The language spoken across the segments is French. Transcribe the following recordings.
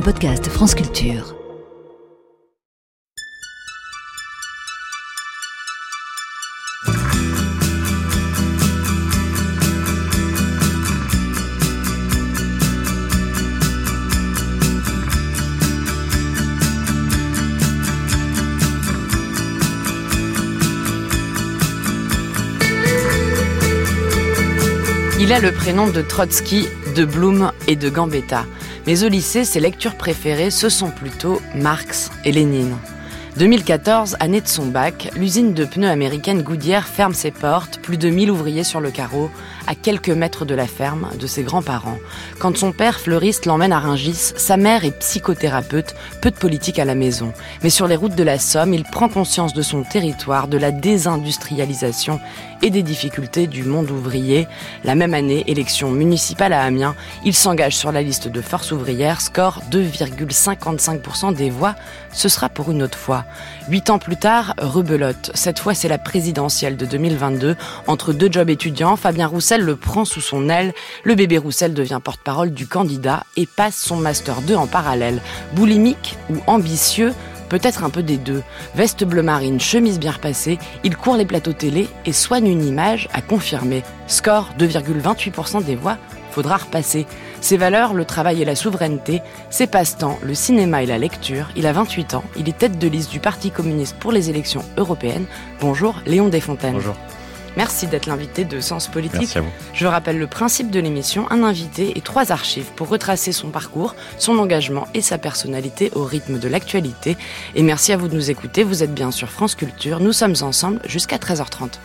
podcast France Culture. Il a le prénom de Trotsky, de Blum et de Gambetta. Mais au lycée, ses lectures préférées, ce sont plutôt Marx et Lénine. 2014, année de son bac, l'usine de pneus américaine Goodyear ferme ses portes, plus de 1000 ouvriers sur le carreau, à quelques mètres de la ferme de ses grands-parents. Quand son père, fleuriste, l'emmène à Rungis, sa mère est psychothérapeute, peu de politique à la maison. Mais sur les routes de la Somme, il prend conscience de son territoire, de la désindustrialisation et des difficultés du monde ouvrier. La même année, élection municipale à Amiens, il s'engage sur la liste de Force ouvrière, score 2,55% des voix. Ce sera pour une autre fois. 8 ans plus tard, rebelote. Cette fois, c'est la présidentielle de 2022. Entre deux jobs étudiants, Fabien Roussel le prend sous son aile. Le bébé Roussel devient porte-parole du candidat et passe son Master 2 en parallèle. Boulimique ou ambitieux ? Peut-être un peu des deux. Veste bleu marine, chemise bien repassée, il court les plateaux télé et soigne une image à confirmer. Score 2,28% des voix, faudra repasser. Ses valeurs, le travail et la souveraineté. Ses passe-temps, le cinéma et la lecture. Il a 28 ans, il est tête de liste du Parti communiste pour les élections européennes. Bonjour Léon Desfontaines. Bonjour. Merci d'être l'invité de Sens Politique. Merci à vous. Je rappelle le principe de l'émission, un invité et 3 archives pour retracer son parcours, son engagement et sa personnalité au rythme de l'actualité. Et merci à vous de nous écouter, vous êtes bien sur France Culture, nous sommes ensemble jusqu'à 13h30.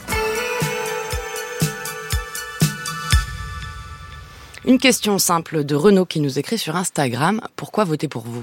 Une question simple de Renaud qui nous écrit sur Instagram, pourquoi voter pour vous ?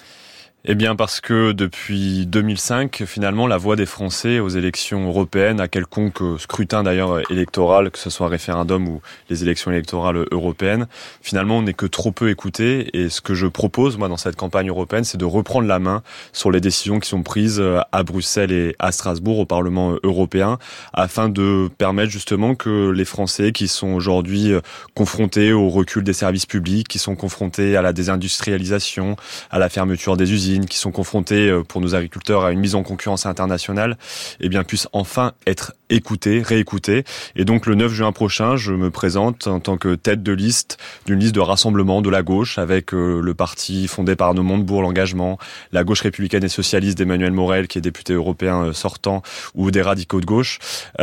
Eh bien parce que depuis 2005, finalement, la voix des Français aux élections européennes, à quelconque scrutin d'ailleurs électoral, que ce soit référendum ou les élections électorales européennes, finalement on n'est que trop peu écouté. Et ce que je propose, moi, dans cette campagne européenne, c'est de reprendre la main sur les décisions qui sont prises à Bruxelles et à Strasbourg, au Parlement européen, afin de permettre justement que les Français qui sont aujourd'hui confrontés au recul des services publics, qui sont confrontés à la désindustrialisation, à la fermeture des usines, qui sont confrontés pour nos agriculteurs à une mise en concurrence internationale, eh bien puissent enfin être écoutés, réécoutés. Et donc le 9 juin prochain, je me présente en tant que tête de liste d'une liste de rassemblement de la gauche avec le parti fondé par Arnaud Montebourg, l'Engagement, la gauche républicaine et socialiste d'Emmanuel Morel, qui est député européen sortant, ou des radicaux de gauche,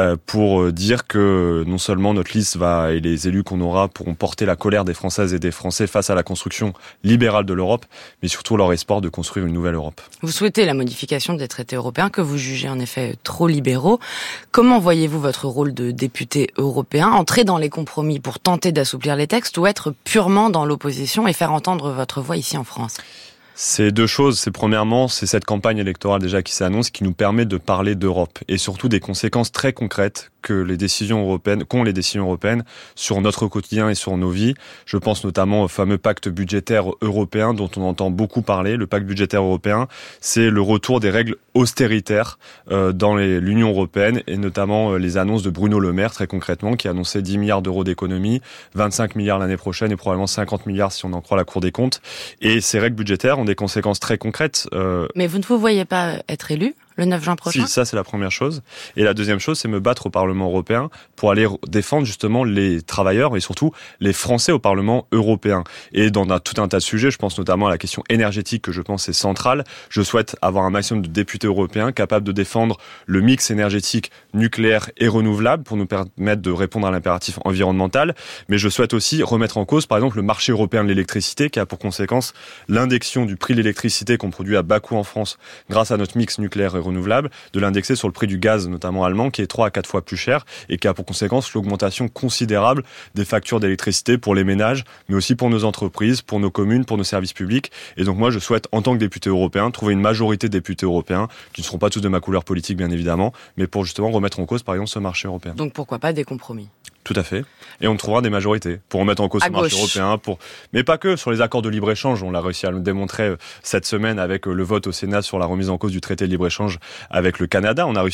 pour dire que non seulement notre liste et les élus qu'on aura pourront porter la colère des Françaises et des Français face à la construction libérale de l'Europe, mais surtout leur espoir de construire une nouvelle Europe. Vous souhaitez la modification des traités européens que vous jugez en effet trop libéraux. Comment voyez-vous votre rôle de député européen ? Entrer dans les compromis pour tenter d'assouplir les textes ou être purement dans l'opposition et faire entendre votre voix ici en France ? C'est deux choses. Premièrement, c'est cette campagne électorale déjà qui s'annonce, qui nous permet de parler d'Europe et surtout des conséquences très concrètes qu'ont les décisions européennes sur notre quotidien et sur nos vies. Je pense notamment au fameux pacte budgétaire européen dont on entend beaucoup parler. Le pacte budgétaire européen, c'est le retour des règles austéritaires dans l'Union européenne et notamment les annonces de Bruno Le Maire, très concrètement, qui a annoncé 10 milliards d'euros d'économies, 25 milliards l'année prochaine et probablement 50 milliards si on en croit la Cour des comptes. Et ces règles budgétaires ont des conséquences très concrètes. Mais vous ne vous voyez pas être élu le 9 juin prochain ? Si, ça c'est la première chose. Et la deuxième chose, c'est me battre au Parlement européen pour aller défendre justement les travailleurs et surtout les Français au Parlement européen. Et dans tout un tas de sujets, je pense notamment à la question énergétique que je pense est centrale. Je souhaite avoir un maximum de députés européens capables de défendre le mix énergétique nucléaire et renouvelable pour nous permettre de répondre à l'impératif environnemental. Mais je souhaite aussi remettre en cause, par exemple, le marché européen de l'électricité qui a pour conséquence l'indexion du prix de l'électricité qu'on produit à bas coût en France grâce à notre mix nucléaire et renouvelable, de l'indexer sur le prix du gaz, notamment allemand, qui est 3 à 4 fois plus cher et qui a pour conséquence l'augmentation considérable des factures d'électricité pour les ménages, mais aussi pour nos entreprises, pour nos communes, pour nos services publics. Et donc moi, je souhaite, en tant que député européen, trouver une majorité de députés européens, qui ne seront pas tous de ma couleur politique, bien évidemment, mais pour justement remettre en cause, par exemple, ce marché européen. Donc pourquoi pas des compromis ? Tout à fait. Et on trouvera des majorités pour remettre en cause ce marché européen. Mais pas que sur les accords de libre-échange. On l'a réussi à le démontrer cette semaine avec le vote au Sénat sur la remise en cause du traité de libre-échange avec le Canada. On a réussi à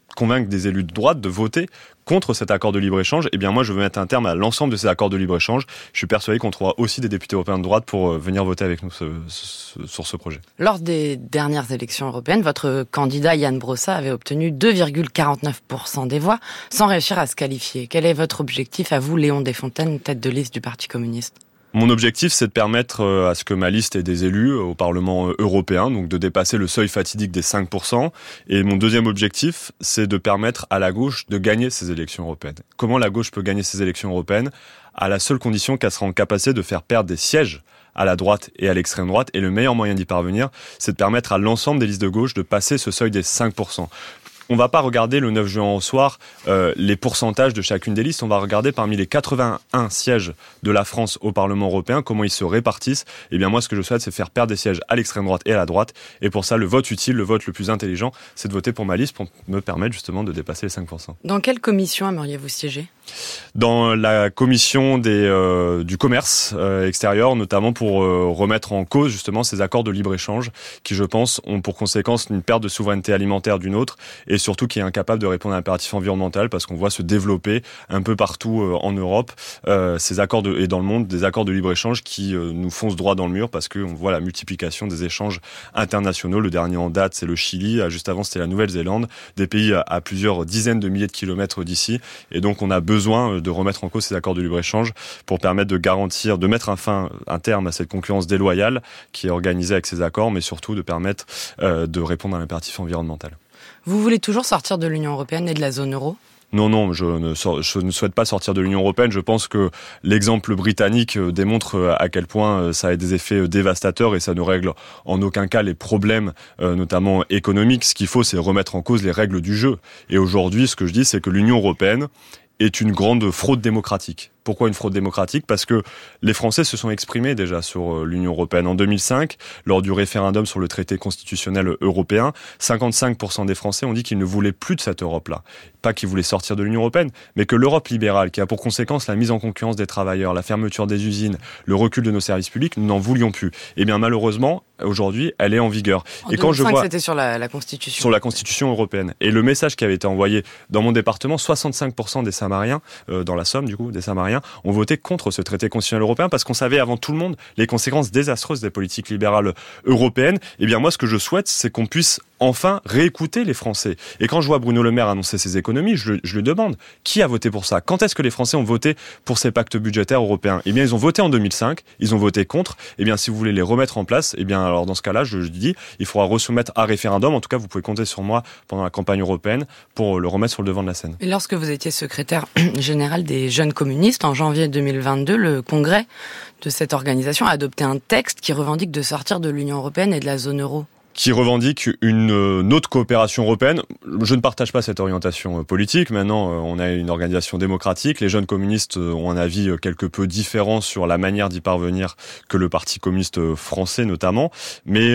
convaincre des élus de droite de voter contre cet accord de libre-échange, eh bien moi je veux mettre un terme à l'ensemble de ces accords de libre-échange. Je suis persuadé qu'on trouvera aussi des députés européens de droite pour venir voter avec nous sur ce projet. Lors des dernières élections européennes, votre candidat Ian Brossat avait obtenu 2,49% des voix sans réussir à se qualifier. Quel est votre objectif à vous, Léon Desfontaines, tête de liste du Parti communiste ? Mon objectif, c'est de permettre à ce que ma liste ait des élus au Parlement européen, donc de dépasser le seuil fatidique des 5%. Et mon deuxième objectif, c'est de permettre à la gauche de gagner ces élections européennes. Comment la gauche peut gagner ces élections européennes ? À la seule condition qu'elle sera en capacité de faire perdre des sièges à la droite et à l'extrême droite. Et le meilleur moyen d'y parvenir, c'est de permettre à l'ensemble des listes de gauche de passer ce seuil des 5%. On va pas regarder le 9 juin au soir les pourcentages de chacune des listes. On va regarder parmi les 81 sièges de la France au Parlement européen, comment ils se répartissent. Eh bien moi, ce que je souhaite, c'est faire perdre des sièges à l'extrême droite et à la droite. Et pour ça, le vote utile, le vote le plus intelligent, c'est de voter pour ma liste pour me permettre justement de dépasser les 5%. Dans quelle commission aimeriez-vous siéger ? Dans la commission du commerce extérieur, notamment pour remettre en cause justement ces accords de libre-échange qui, je pense, ont pour conséquence une perte de souveraineté alimentaire d'une autre et surtout qui est incapable de répondre à l'impératif environnemental parce qu'on voit se développer un peu partout en Europe ces accords et dans le monde des accords de libre-échange qui nous foncent droit dans le mur parce qu'on voit la multiplication des échanges internationaux. Le dernier en date, c'est le Chili. Juste avant, c'était la Nouvelle-Zélande. Des pays à plusieurs dizaines de milliers de kilomètres d'ici. Et donc, on a besoin de remettre en cause ces accords de libre-échange pour permettre de garantir, de mettre un terme à cette concurrence déloyale qui est organisée avec ces accords, mais surtout de permettre de répondre à l'impératif environnemental. Vous voulez toujours sortir de l'Union européenne et de la zone euro ? Non, je ne souhaite pas sortir de l'Union européenne. Je pense que l'exemple britannique démontre à quel point ça a des effets dévastateurs et ça ne règle en aucun cas les problèmes, notamment économiques. Ce qu'il faut, c'est remettre en cause les règles du jeu. Et aujourd'hui, ce que je dis, c'est que l'Union européenne est une grande fraude démocratique. Pourquoi une fraude démocratique ? Parce que les Français se sont exprimés déjà sur l'Union européenne. En 2005, lors du référendum sur le traité constitutionnel européen, 55% des Français ont dit qu'ils ne voulaient plus de cette Europe-là. Pas qu'ils voulaient sortir de l'Union européenne, mais que l'Europe libérale, qui a pour conséquence la mise en concurrence des travailleurs, la fermeture des usines, le recul de nos services publics, nous n'en voulions plus. Eh bien malheureusement, aujourd'hui, elle est en vigueur. En 2005, c'était sur la Constitution. Sur la Constitution européenne. Et le message qui avait été envoyé dans mon département, 65% des Samariens, dans la Somme du coup, des Samariens, ont voté contre ce traité constitutionnel européen parce qu'on savait avant tout le monde les conséquences désastreuses des politiques libérales européennes. Eh bien moi, ce que je souhaite, c'est qu'on puisse enfin réécouter les Français. Et quand je vois Bruno Le Maire annoncer ses économies, je lui demande qui a voté pour ça ? Quand est-ce que les Français ont voté pour ces pactes budgétaires européens ? Eh bien, ils ont voté en 2005, ils ont voté contre. Eh bien, si vous voulez les remettre en place, eh bien, alors dans ce cas-là, je dis, il faudra resoumettre à référendum. En tout cas, vous pouvez compter sur moi pendant la campagne européenne pour le remettre sur le devant de la scène. Et lorsque vous étiez secrétaire général des Jeunes communistes, en janvier 2022, le congrès de cette organisation a adopté un texte qui revendique de sortir de l'Union européenne et de la zone euro. Qui revendique une autre coopération européenne. Je ne partage pas cette orientation politique. Maintenant, on a une organisation démocratique. Les jeunes communistes ont un avis quelque peu différent sur la manière d'y parvenir que le Parti communiste français notamment. Mais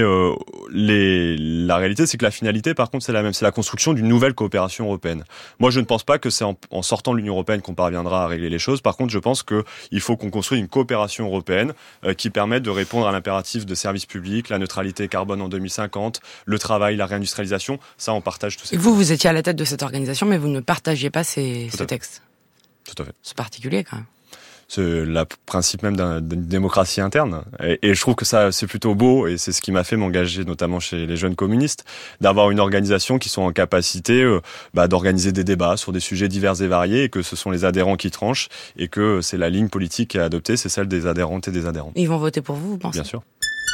la réalité, c'est que la finalité, par contre, c'est la même. C'est la construction d'une nouvelle coopération européenne. Moi, je ne pense pas que c'est en sortant de l'Union européenne qu'on parviendra à régler les choses. Par contre, je pense qu'il faut qu'on construise une coopération européenne qui permette de répondre à l'impératif de services publics, la neutralité carbone en 2050, le travail, la réindustrialisation, ça on partage tous ces... Et vous étiez à la tête de cette organisation, mais vous ne partagiez pas ces textes. Tout à fait. C'est particulier quand même. C'est le principe même d'une démocratie interne. Et je trouve que ça, c'est plutôt beau, et c'est ce qui m'a fait m'engager, notamment chez les jeunes communistes, d'avoir une organisation qui sont en capacité d'organiser des débats sur des sujets divers et variés, et que ce sont les adhérents qui tranchent, et que c'est la ligne politique qui est adoptée, c'est celle des adhérentes et des adhérents. Ils vont voter pour vous, vous pensez ? Bien sûr.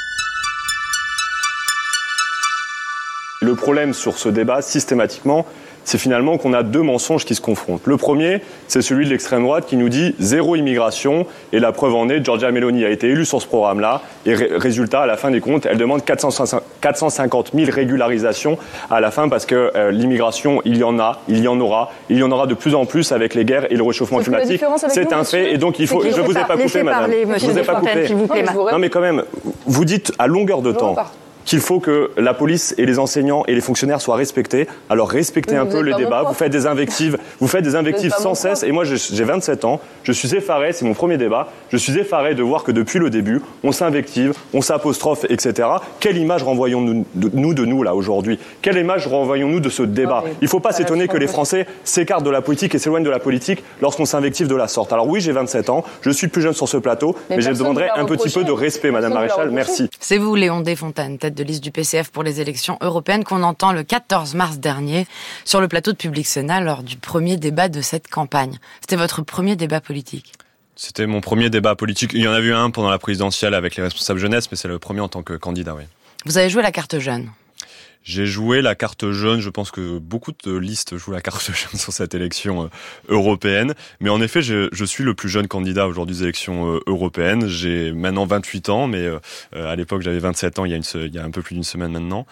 Le problème sur ce débat, systématiquement, c'est finalement qu'on a deux mensonges qui se confrontent. Le premier, c'est celui de l'extrême droite qui nous dit zéro immigration, et la preuve en est, Giorgia Meloni a été élue sur ce programme-là, et résultat, à la fin des comptes, elle demande 450 000 régularisations à la fin, parce que l'immigration, il y en a, il y en aura de plus en plus avec les guerres et le réchauffement climatique. C'est un fait, et donc il faut... Je vous ai pas coupé, madame. Je vous ai pas coupé. Non mais quand même, vous dites à longueur de temps... qu'il faut que la police et les enseignants et les fonctionnaires soient respectés. Alors respectez un peu le débat. Vous faites des invectives sans cesse. Et moi, j'ai 27 ans. Je suis effaré. C'est mon premier débat. Je suis effaré de voir que depuis le début, on s'invective, on s'apostrophe, etc. Quelle image renvoyons-nous de nous là aujourd'hui ? Quelle image renvoyons-nous de ce débat ? Il ne faut pas s'étonner que les Français s'écartent de la politique et s'éloignent de la politique lorsqu'on s'invective de la sorte. Alors oui, j'ai 27 ans. Je suis plus jeune sur ce plateau, mais je demanderai un petit peu de respect, Madame Maréchal. Merci. C'est vous, Léon Desfontaines, tête de liste du PCF pour les élections européennes, qu'on entend le 14 mars dernier sur le plateau de Public Sénat lors du premier débat de cette campagne. C'était votre premier débat politique ? C'était mon premier débat politique. Il y en a eu un pendant la présidentielle avec les responsables jeunesse, mais c'est le premier en tant que candidat, oui. Vous avez joué la carte jeune ? J'ai joué la carte jaune, je pense que beaucoup de listes jouent la carte jaune sur cette élection européenne. Mais en effet, je suis le plus jeune candidat aujourd'hui des élections européennes. J'ai maintenant 28 ans, mais à l'époque j'avais 27 ans, il y a un peu plus d'une semaine maintenant.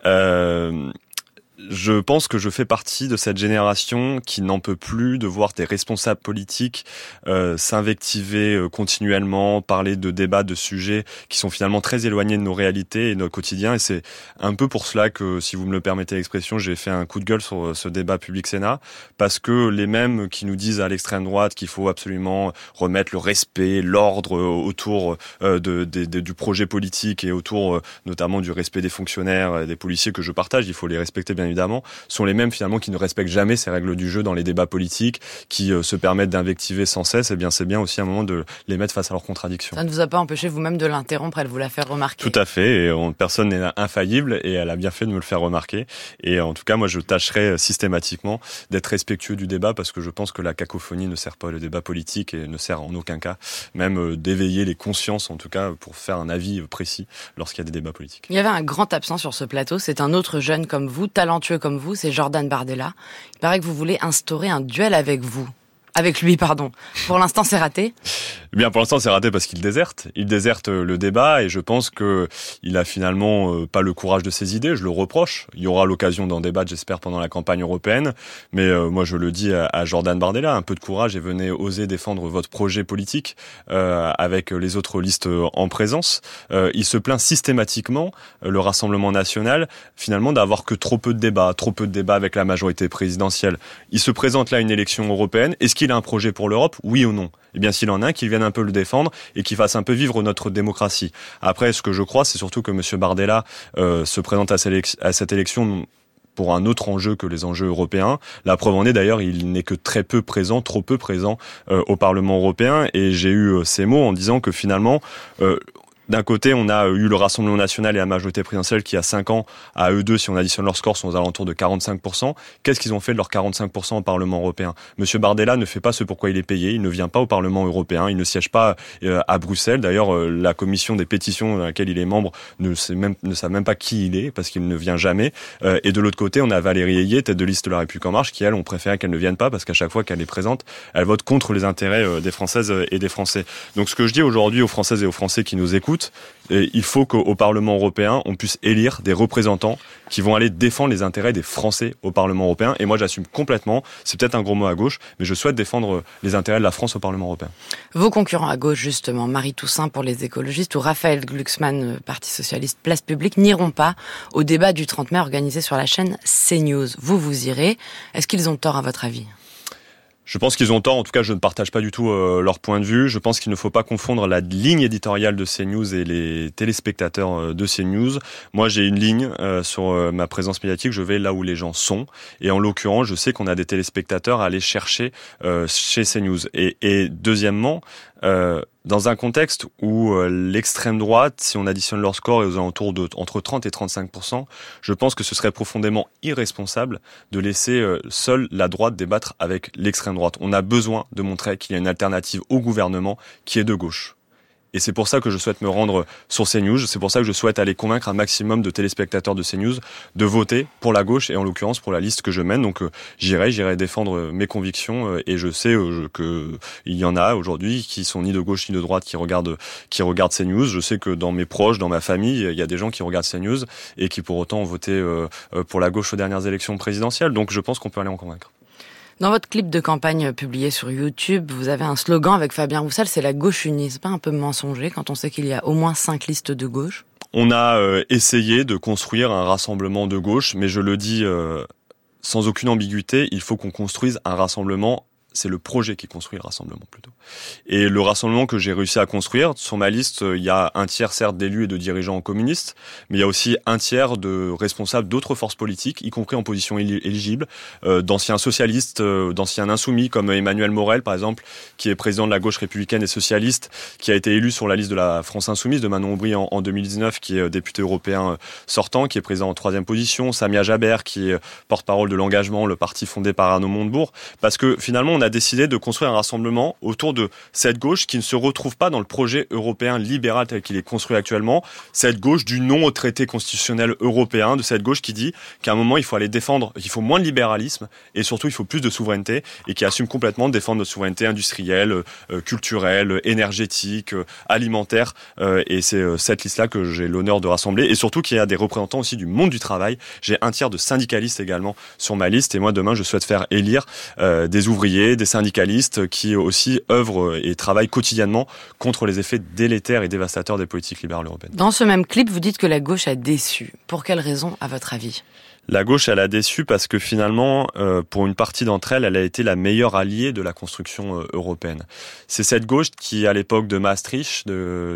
Je pense que je fais partie de cette génération qui n'en peut plus de voir des responsables politiques s'invectiver continuellement, parler de débats, de sujets qui sont finalement très éloignés de nos réalités et de notre quotidien. Et c'est un peu pour cela que, si vous me le permettez l'expression, j'ai fait un coup de gueule sur ce débat Public Sénat, parce que les mêmes qui nous disent à l'extrême droite qu'il faut absolument remettre le respect, l'ordre autour du projet politique et autour notamment du respect des fonctionnaires et des policiers que je partage, il faut les respecter bien évidemment, sont les mêmes finalement qui ne respectent jamais ces règles du jeu dans les débats politiques, qui se permettent d'invectiver sans cesse. Et bien c'est bien aussi un moment de les mettre face à leurs contradictions. Ça ne vous a pas empêché vous-même de l'interrompre, elle vous l'a fait remarquer. Tout à fait, et personne n'est infaillible, et elle a bien fait de me le faire remarquer. Et en tout cas, moi je tâcherai systématiquement d'être respectueux du débat, parce que je pense que la cacophonie ne sert pas le débat politique et ne sert en aucun cas même d'éveiller les consciences, en tout cas pour faire un avis précis lorsqu'il y a des débats politiques. Il y avait un grand absent sur ce plateau, c'est un autre jeune comme vous, talentueux comme vous, c'est Jordan Bardella. Il paraît que vous voulez instaurer un duel avec lui. Pour l'instant, c'est raté. Eh bien, pour l'instant, c'est raté parce qu'il déserte. Il déserte le débat, et je pense que il a finalement pas le courage de ses idées. Je le reproche. Il y aura l'occasion d'en débattre, j'espère, pendant la campagne européenne. Mais moi, je le dis à Jordan Bardella, un peu de courage et venez oser défendre votre projet politique avec les autres listes en présence. Il se plaint systématiquement, le Rassemblement national, finalement, d'avoir que trop peu de débats avec la majorité présidentielle. Il se présente là à une élection européenne. Est-ce qu'il a un projet pour l'Europe, oui ou non ? Eh bien, s'il en a un, qu'il vienne un peu le défendre et qu'il fasse un peu vivre notre démocratie. Après, ce que je crois, c'est surtout que M. Bardella se présente à cette élection pour un autre enjeu que les enjeux européens. La preuve en est d'ailleurs, il n'est que trop peu présent au Parlement européen. Et j'ai eu ces mots en disant que finalement... d'un côté, on a eu le Rassemblement national et la majorité présidentielle qui, à 5 ans, à eux deux, si on additionne leurs scores, sont aux alentours de 45%. Qu'est-ce qu'ils ont fait de leurs 45% au Parlement européen ? Monsieur Bardella ne fait pas ce pourquoi il est payé. Il ne vient pas au Parlement européen. Il ne siège pas à Bruxelles. D'ailleurs, la commission des pétitions dans laquelle il est membre ne savent même pas qui il est, parce qu'il ne vient jamais. Et de l'autre côté, on a Valérie Ayé, tête de liste de La République En Marche, qui, elle, on préférait qu'elle ne vienne pas, parce qu'à chaque fois qu'elle est présente, elle vote contre les intérêts des Françaises et des Français. Donc, ce que je dis aujourd'hui aux Françaises et aux Français qui nous écoutent, et il faut qu'au Parlement européen, on puisse élire des représentants qui vont aller défendre les intérêts des Français au Parlement européen. Et moi, j'assume complètement, c'est peut-être un gros mot à gauche, mais je souhaite défendre les intérêts de la France au Parlement européen. Vos concurrents à gauche, justement, Marie Toussaint pour les écologistes ou Raphaël Glucksmann, Parti socialiste, Place publique, n'iront pas au débat du 30 mai organisé sur la chaîne CNews. Vous irez. Est-ce qu'ils ont tort à votre avis ? Je pense qu'ils ont tort, en tout cas je ne partage pas du tout leur point de vue. Je pense qu'il ne faut pas confondre la ligne éditoriale de CNews et les téléspectateurs de CNews. Moi j'ai une ligne sur ma présence médiatique, je vais là où les gens sont. Et en l'occurrence, je sais qu'on a des téléspectateurs à aller chercher chez CNews. Et deuxièmement, dans un contexte où l'extrême droite, si on additionne leur score, est aux alentours de entre 30 et 35%, je pense que ce serait profondément irresponsable de laisser seule la droite débattre avec l'extrême droite. On a besoin de montrer qu'il y a une alternative au gouvernement qui est de gauche. Et c'est pour ça que je souhaite me rendre sur CNews, c'est pour ça que je souhaite aller convaincre un maximum de téléspectateurs de CNews de voter pour la gauche et en l'occurrence pour la liste que je mène. Donc j'irai défendre mes convictions et je sais que il y en a aujourd'hui qui sont ni de gauche ni de droite qui regardent CNews. Je sais que dans mes proches, dans ma famille, il y a des gens qui regardent CNews et qui pour autant ont voté pour la gauche aux dernières élections présidentielles. Donc je pense qu'on peut aller en convaincre. Dans votre clip de campagne publié sur YouTube, vous avez un slogan avec Fabien Roussel, c'est la gauche unie. C'est pas un peu mensonger quand on sait qu'il y a au moins 5 listes de gauche ? On a essayé de construire un rassemblement de gauche, mais je le dis sans aucune ambiguïté, il faut qu'on construise un rassemblement. C'est le projet qui construit le rassemblement plutôt. Et le rassemblement que j'ai réussi à construire, sur ma liste, il y a un tiers certes d'élus et de dirigeants communistes, mais il y a aussi un tiers de responsables d'autres forces politiques, y compris en position éligible, d'anciens socialistes, d'anciens insoumis comme Emmanuel Morel par exemple, qui est président de la gauche républicaine et socialiste, qui a été élu sur la liste de la France insoumise de Manon Aubry en 2019, qui est député européen sortant, qui est président en 3e position, Samia Jaber, qui est porte-parole de l'engagement, le parti fondé par Arnaud Montebourg, parce que finalement on a décidé de construire un rassemblement autour de cette gauche qui ne se retrouve pas dans le projet européen libéral tel qu'il est construit actuellement, cette gauche du non au traité constitutionnel européen, de cette gauche qui dit qu'à un moment il faut aller défendre, qu'il faut moins de libéralisme et surtout il faut plus de souveraineté et qui assume complètement de défendre notre souveraineté industrielle, culturelle, énergétique, alimentaire et c'est cette liste-là que j'ai l'honneur de rassembler et surtout qu'il y a des représentants aussi du monde du travail. J'ai un tiers de syndicalistes également sur ma liste et moi demain je souhaite faire élire des ouvriers, des syndicalistes qui aussi œuvrent et travaillent quotidiennement contre les effets délétères et dévastateurs des politiques libérales européennes. Dans ce même clip, vous dites que la gauche a déçu. Pour quelle raison, à votre avis ? La gauche, elle a déçu parce que finalement, pour une partie d'entre elles, elle a été la meilleure alliée de la construction européenne. C'est cette gauche qui, à l'époque de Maastricht, de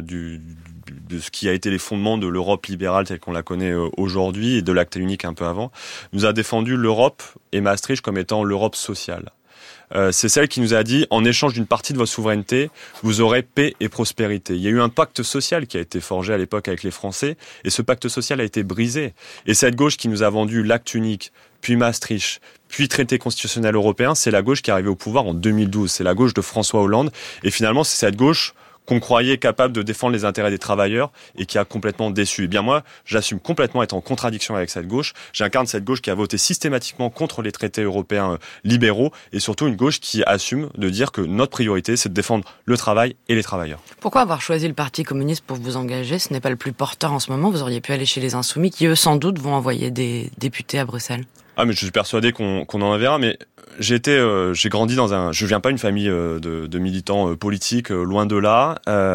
ce qui a été les fondements de l'Europe libérale telle qu'on la connaît aujourd'hui et de l'acte unique un peu avant, nous a défendu l'Europe et Maastricht comme étant l'Europe sociale. C'est celle qui nous a dit, en échange d'une partie de votre souveraineté, vous aurez paix et prospérité. Il y a eu un pacte social qui a été forgé à l'époque avec les Français, et ce pacte social a été brisé. Et cette gauche qui nous a vendu l'acte unique, puis Maastricht, puis traité constitutionnel européen, c'est la gauche qui est arrivée au pouvoir en 2012. C'est la gauche de François Hollande. Et finalement, c'est cette gauche qu'on croyait capable de défendre les intérêts des travailleurs et qui a complètement déçu. Eh bien moi, j'assume complètement être en contradiction avec cette gauche. J'incarne cette gauche qui a voté systématiquement contre les traités européens libéraux et surtout une gauche qui assume de dire que notre priorité, c'est de défendre le travail et les travailleurs. Pourquoi avoir choisi le Parti communiste pour vous engager ? Ce n'est pas le plus porteur en ce moment. Vous auriez pu aller chez les Insoumis qui, eux, sans doute, vont envoyer des députés à Bruxelles. Ah, mais je suis persuadé qu'on en enverra, mais j'ai grandi je viens pas d'une famille de militants politiques, loin de là.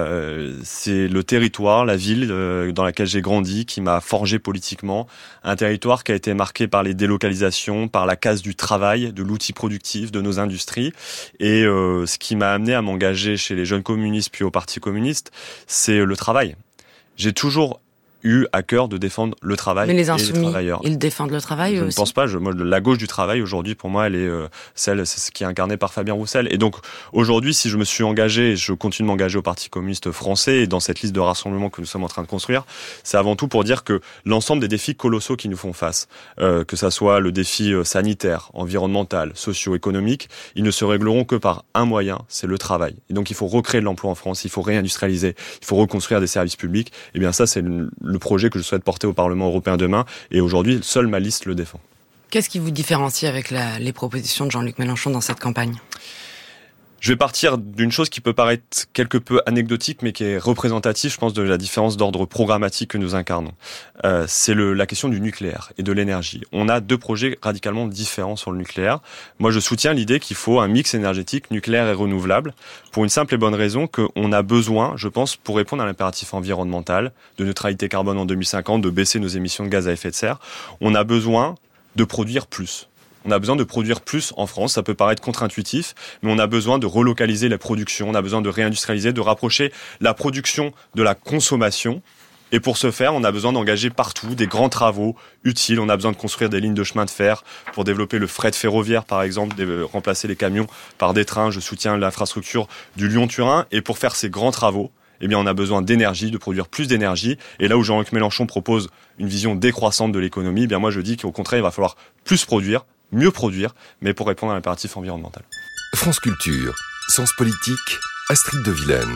C'est le territoire, la ville dans laquelle j'ai grandi qui m'a forgé politiquement. Un territoire qui a été marqué par les délocalisations, par la casse du travail, de l'outil productif, de nos industries. Et ce qui m'a amené à m'engager chez les jeunes communistes puis au Parti communiste, c'est le travail. J'ai toujours eu à cœur de défendre le travail et les travailleurs. Mais les Insoumis, ils défendent le travail aussi. Je ne pense pas. La gauche du travail, aujourd'hui, pour moi, elle est c'est ce qui est incarné par Fabien Roussel. Et donc, aujourd'hui, si je me suis engagé, et je continue de m'engager au Parti communiste français et dans cette liste de rassemblements que nous sommes en train de construire, c'est avant tout pour dire que l'ensemble des défis colossaux qui nous font face, que ça soit le défi sanitaire, environnemental, socio-économique, ils ne se régleront que par un moyen, c'est le travail. Et donc, il faut recréer de l'emploi en France, il faut réindustrialiser, il faut reconstruire des services publics. Et bien ça, c'est le projet que je souhaite porter au Parlement européen demain. Et aujourd'hui, seule ma liste le défend. Qu'est-ce qui vous différencie avec les propositions de Jean-Luc Mélenchon dans cette campagne ? Je vais partir d'une chose qui peut paraître quelque peu anecdotique, mais qui est représentative, je pense, de la différence d'ordre programmatique que nous incarnons. C'est la question du nucléaire et de l'énergie. On a deux projets radicalement différents sur le nucléaire. Moi, je soutiens l'idée qu'il faut un mix énergétique nucléaire et renouvelable, pour une simple et bonne raison qu'on a besoin, je pense, pour répondre à l'impératif environnemental, de neutralité carbone en 2050, de baisser nos émissions de gaz à effet de serre, on a besoin de produire plus. On a besoin de produire plus en France, ça peut paraître contre-intuitif, mais on a besoin de relocaliser la production, on a besoin de réindustrialiser, de rapprocher la production de la consommation. Et pour ce faire, on a besoin d'engager partout des grands travaux utiles. On a besoin de construire des lignes de chemin de fer pour développer le fret ferroviaire, par exemple, remplacer les camions par des trains. Je soutiens l'infrastructure du Lyon-Turin. Et pour faire ces grands travaux, eh bien, on a besoin d'énergie, de produire plus d'énergie. Et là où Jean-Luc Mélenchon propose une vision décroissante de l'économie, eh bien, moi, je dis qu'au contraire, il va falloir plus produire, mieux produire, mais pour répondre à l'impératif environnemental. France Culture, Sens Politique, Astrid de Vilaine.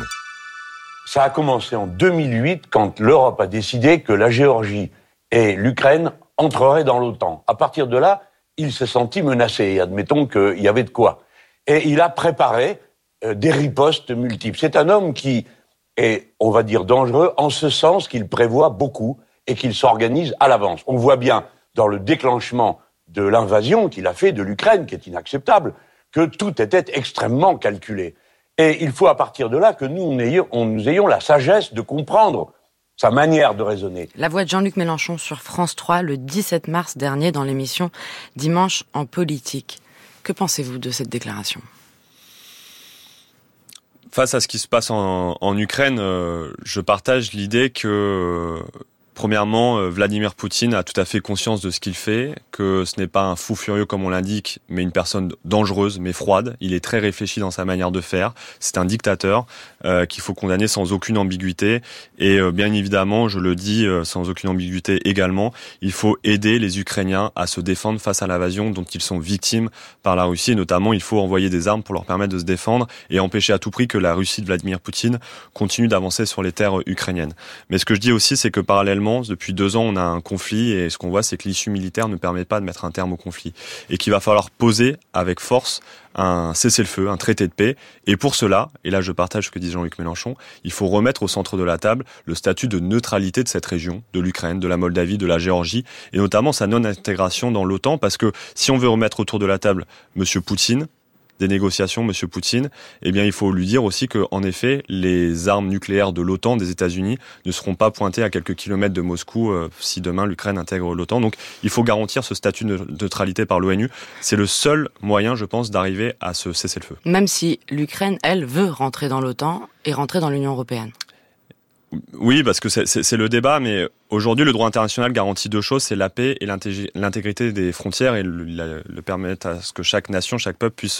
Ça a commencé en 2008 quand l'Europe a décidé que la Géorgie et l'Ukraine entreraient dans l'OTAN. À partir de là, il s'est senti menacé. Admettons qu'il y avait de quoi. Et il a préparé des ripostes multiples. C'est un homme qui est, on va dire, dangereux en ce sens qu'il prévoit beaucoup et qu'il s'organise à l'avance. On voit bien dans le déclenchement de l'invasion qu'il a fait de l'Ukraine, qui est inacceptable, que tout était extrêmement calculé. Et il faut à partir de là que nous ayons la sagesse de comprendre sa manière de raisonner. La voix de Jean-Luc Mélenchon sur France 3 le 17 mars dernier dans l'émission Dimanche en politique. Que pensez-vous de cette déclaration ? Face à ce qui se passe en Ukraine, je partage l'idée que, premièrement, Vladimir Poutine a tout à fait conscience de ce qu'il fait, que ce n'est pas un fou furieux comme on l'indique, mais une personne dangereuse, mais froide. Il est très réfléchi dans sa manière de faire. C'est un dictateur qu'il faut condamner sans aucune ambiguïté. Et bien évidemment, je le dis sans aucune ambiguïté également, il faut aider les Ukrainiens à se défendre face à l'invasion dont ils sont victimes par la Russie. Et notamment, il faut envoyer des armes pour leur permettre de se défendre et empêcher à tout prix que la Russie de Vladimir Poutine continue d'avancer sur les terres ukrainiennes. Mais ce que je dis aussi, c'est que parallèlement, depuis 2 ans, on a un conflit et ce qu'on voit, c'est que l'issue militaire ne permet pas de mettre un terme au conflit et qu'il va falloir poser avec force un cessez-le-feu, un traité de paix. Et pour cela, et là je partage ce que dit Jean-Luc Mélenchon, il faut remettre au centre de la table le statut de neutralité de cette région, de l'Ukraine, de la Moldavie, de la Géorgie, et notamment sa non-intégration dans l'OTAN, parce que si on veut remettre autour de la table Monsieur Poutine, des négociations, Monsieur Poutine, eh bien, il faut lui dire aussi que, en effet, les armes nucléaires de l'OTAN, des États-Unis, ne seront pas pointées à quelques kilomètres de Moscou si demain l'Ukraine intègre l'OTAN. Donc, il faut garantir ce statut de neutralité par l'ONU. C'est le seul moyen, je pense, d'arriver à ce cessez-le-feu. Même si l'Ukraine, elle, veut rentrer dans l'OTAN et rentrer dans l'Union européenne. Oui, parce que c'est le débat, mais aujourd'hui, le droit international garantit 2 choses, c'est la paix et l'intégrité des frontières et le permettre à ce que chaque nation, chaque peuple puisse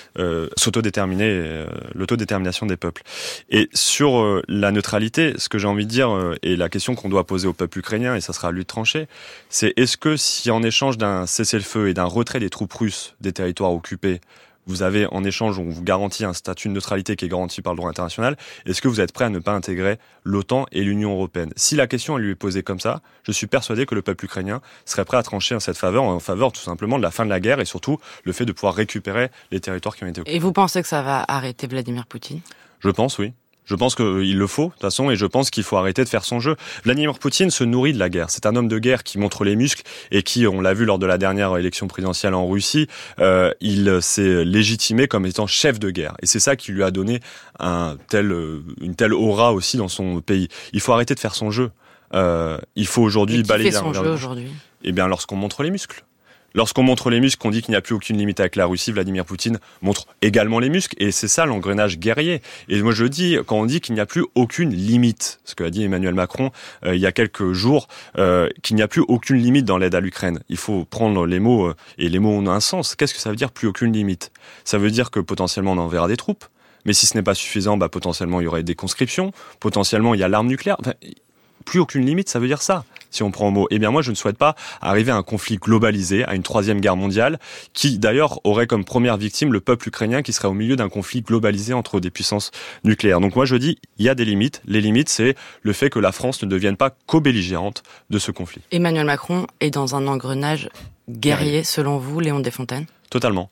s'autodéterminer, l'autodétermination des peuples. Et sur la neutralité, ce que j'ai envie de dire, et la question qu'on doit poser au peuple ukrainien, et ça sera à lui de trancher, c'est est-ce que si en échange d'un cessez-le-feu et d'un retrait des troupes russes des territoires occupés, vous avez en échange, on vous garantit un statut de neutralité qui est garanti par le droit international. Est-ce que vous êtes prêt à ne pas intégrer l'OTAN et l'Union européenne ? Si la question elle lui est posée comme ça, je suis persuadé que le peuple ukrainien serait prêt à trancher en cette faveur, en faveur tout simplement de la fin de la guerre et surtout le fait de pouvoir récupérer les territoires qui ont été occupés. Et vous pensez que ça va arrêter Vladimir Poutine ? Je pense, oui. Je pense qu'il le faut, de toute façon, et je pense qu'il faut arrêter de faire son jeu. Vladimir Poutine se nourrit de la guerre. C'est un homme de guerre qui montre les muscles et qui, on l'a vu lors de la dernière élection présidentielle en Russie, il s'est légitimé comme étant chef de guerre. Et c'est ça qui lui a donné une telle aura aussi dans son pays. Il faut arrêter de faire son jeu. Il faut aujourd'hui balayer la son jeu aujourd'hui ? Eh bien, lorsqu'on montre les muscles. Lorsqu'on montre les muscles, qu'on dit qu'il n'y a plus aucune limite avec la Russie, Vladimir Poutine montre également les muscles. Et c'est ça l'engrenage guerrier. Et moi je dis, quand on dit qu'il n'y a plus aucune limite, ce qu'a dit Emmanuel Macron il y a quelques jours, qu'il n'y a plus aucune limite dans l'aide à l'Ukraine. Il faut prendre les mots, et les mots ont un sens. Qu'est-ce que ça veut dire plus aucune limite ? Ça veut dire que potentiellement on enverra des troupes. Mais si ce n'est pas suffisant, potentiellement il y aurait des conscriptions. Potentiellement il y a l'arme nucléaire. Enfin, plus aucune limite, ça veut dire ça, si on prend au mot. Eh bien, moi, je ne souhaite pas arriver à un conflit globalisé, à une 3e guerre mondiale, qui, d'ailleurs, aurait comme première victime le peuple ukrainien qui serait au milieu d'un conflit globalisé entre des puissances nucléaires. Donc, moi, je dis, il y a des limites. Les limites, c'est le fait que la France ne devienne pas co-belligérante de ce conflit. Emmanuel Macron est dans un engrenage guerrier, selon vous, Léon Desfontaines ? Totalement.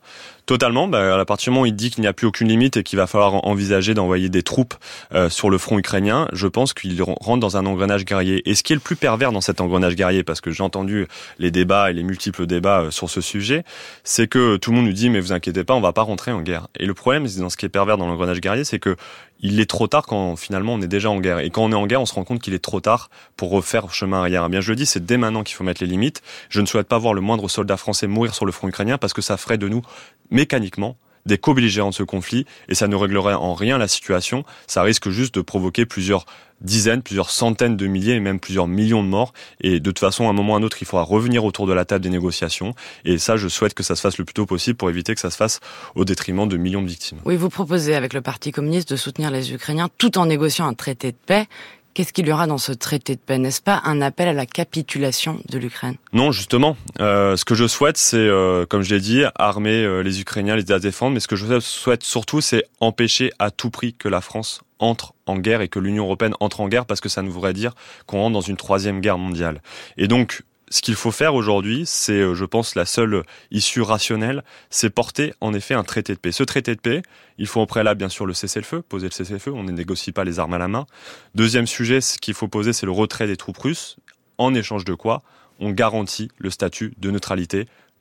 À partir du moment où il dit qu'il n'y a plus aucune limite et qu'il va falloir envisager d'envoyer des troupes sur le front ukrainien, je pense qu'il rentre dans un engrenage guerrier. Et ce qui est le plus pervers dans cet engrenage guerrier, parce que j'ai entendu les débats et les multiples débats sur ce sujet, c'est que tout le monde nous dit « mais vous inquiétez pas, on va pas rentrer en guerre ». Et le problème, c'est dans ce qui est pervers dans l'engrenage guerrier, c'est que il est trop tard quand finalement on est déjà en guerre. Et quand on est en guerre, on se rend compte qu'il est trop tard pour refaire chemin arrière. Eh bien, je le dis, c'est dès maintenant qu'il faut mettre les limites. Je ne souhaite pas voir le moindre soldat français mourir sur le front ukrainien parce que ça ferait de nous, mécaniquement, des co-belligérants de ce conflit et ça ne réglerait en rien la situation. Ça risque juste de provoquer plusieurs dizaines, plusieurs centaines de milliers et même plusieurs millions de morts. Et de toute façon, à un moment ou à un autre, il faudra revenir autour de la table des négociations. Et ça, je souhaite que ça se fasse le plus tôt possible pour éviter que ça se fasse au détriment de millions de victimes. Oui, vous proposez avec le Parti communiste de soutenir les Ukrainiens tout en négociant un traité de paix. Qu'est-ce qu'il y aura dans ce traité de paix ? N'est-ce pas un appel à la capitulation de l'Ukraine ? Non, justement. Ce que je souhaite, c'est, comme je l'ai dit, armer les Ukrainiens, les aider à défendre. Mais ce que je souhaite surtout, c'est empêcher à tout prix que la France entre en guerre et que l'Union européenne entre en guerre parce que ça nous voudrait dire qu'on rentre dans une 3e guerre mondiale. Et donc, ce qu'il faut faire aujourd'hui, c'est, je pense, la seule issue rationnelle, c'est porter en effet un traité de paix. Ce traité de paix, il faut au préalable bien sûr le cessez-le-feu, poser le cessez-le-feu, on ne négocie pas les armes à la main. Deuxième sujet, ce qu'il faut poser, c'est le retrait des troupes russes, en échange de quoi on garantit le statut de neutralité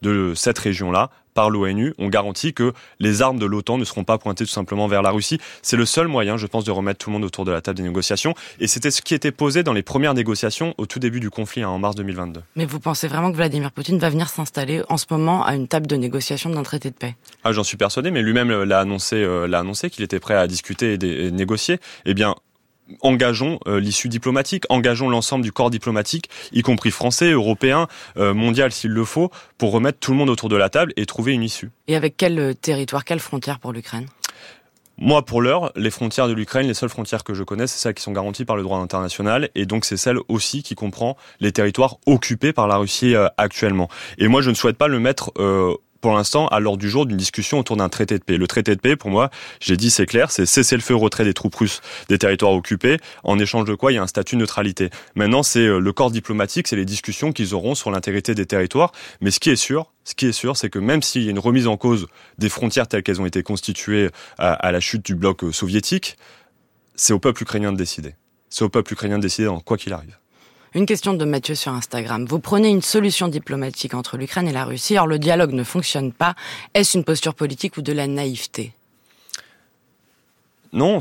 de cette région-là par l'ONU. On garantit que les armes de l'OTAN ne seront pas pointées tout simplement vers la Russie. C'est le seul moyen, je pense, de remettre tout le monde autour de la table des négociations. Et c'était ce qui était posé dans les premières négociations au tout début du conflit, en mars 2022. Mais vous pensez vraiment que Vladimir Poutine va venir s'installer en ce moment à une table de négociation d'un traité de paix ? Ah, j'en suis persuadé, mais lui-même l'a annoncé qu'il était prêt à discuter et négocier. Eh bien, engageons l'issue diplomatique, engageons l'ensemble du corps diplomatique, y compris français, européen, mondial s'il le faut, pour remettre tout le monde autour de la table et trouver une issue. Et avec quel territoire, quelle frontière pour l'Ukraine ? Moi, pour l'heure, les frontières de l'Ukraine, les seules frontières que je connais, c'est celles qui sont garanties par le droit international, et donc c'est celle aussi qui comprend les territoires occupés par la Russie actuellement. Et moi, je ne souhaite pas le mettre pour l'instant à l'ordre du jour d'une discussion autour d'un traité de paix. Le traité de paix, pour moi, j'ai dit c'est clair, c'est cesser le feu, retrait des troupes russes des territoires occupés, en échange de quoi il y a un statut de neutralité. Maintenant, c'est le corps diplomatique, c'est les discussions qu'ils auront sur l'intégrité des territoires, mais ce qui est sûr, c'est que même s'il y a une remise en cause des frontières telles qu'elles ont été constituées à la chute du bloc soviétique, c'est au peuple ukrainien de décider. C'est au peuple ukrainien de décider quoi qu'il arrive. Une question de Mathieu sur Instagram. Vous prenez une solution diplomatique entre l'Ukraine et la Russie, or le dialogue ne fonctionne pas. Est-ce une posture politique ou de la naïveté ? Non,